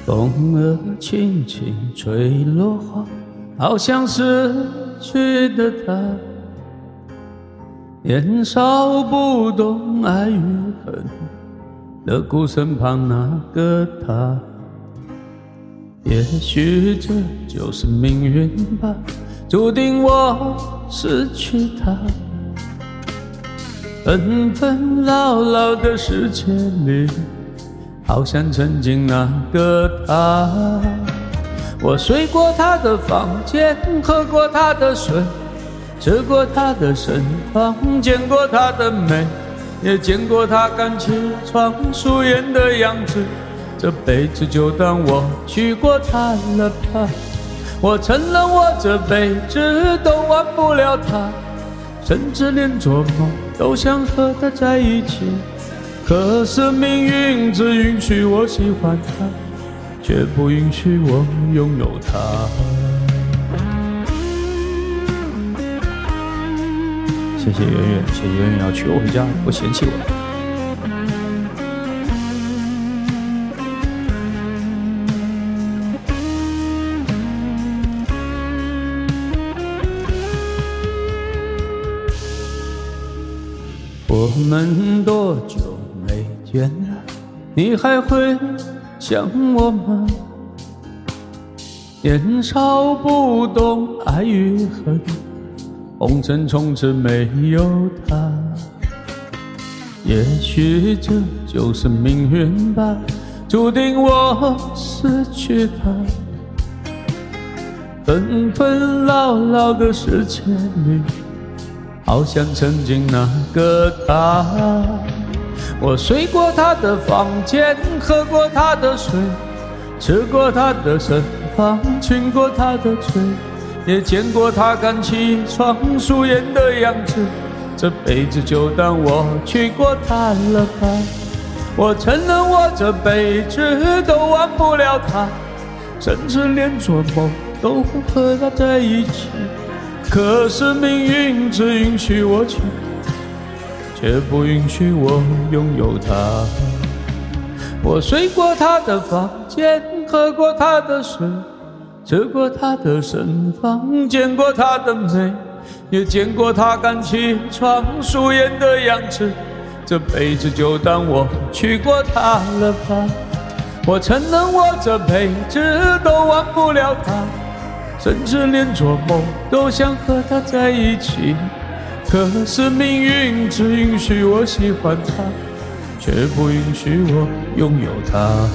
风儿轻轻吹落花，好像失去的他，年少不懂爱与恨，乐谷身旁那个他。也许这就是命运吧，注定我失去他。纷纷扰扰的世界里，好像曾经那个他。我睡过他的房间，喝过他的水，吃过他的身房，见过他的美，也见过他赶起床素颜的样子。这辈子就当我娶过她了吧。我承认我这辈子都忘不了她，甚至连做梦都想和她在一起。可是命运只允许我喜欢她，却不允许我拥有她。谢谢圆圆，谢谢圆圆要娶我回家，不嫌弃我。我们多久没见了，你还会想我吗？年少不懂爱与恨，红尘从此没有他。也许这就是命运吧，注定我失去他。纷纷扰扰的世界里，好像曾经那个他。我睡过他的房间，喝过他的水，吃过他的身房，亲过他的嘴，也见过他赶起床素颜的样子。这辈子就当我娶过她了吧。我承认我这辈子都忘不了她，甚至连做梦都会和她在一起。可是命运只允许我娶，却不允许我拥有她。我睡过她的房间，喝过她的水，吃过她的身房，见过她的美，也见过她赶起床素颜的样子。这辈子就当我娶过她了吧。我承认我这辈子都忘不了她，甚至连做梦都想和她在一起。可是命运只允许我喜欢她，却不允许我拥有她。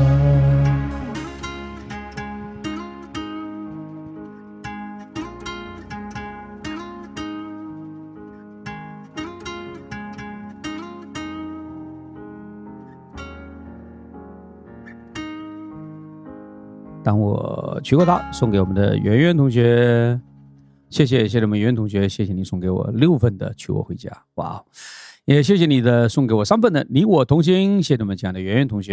当我娶过她，送给我们的圆圆同学，谢谢我们圆圆同学，谢谢你送给我6份的娶我回家，哇！也谢谢你的送给我3份的你我同行，谢谢我们这样的圆圆同学。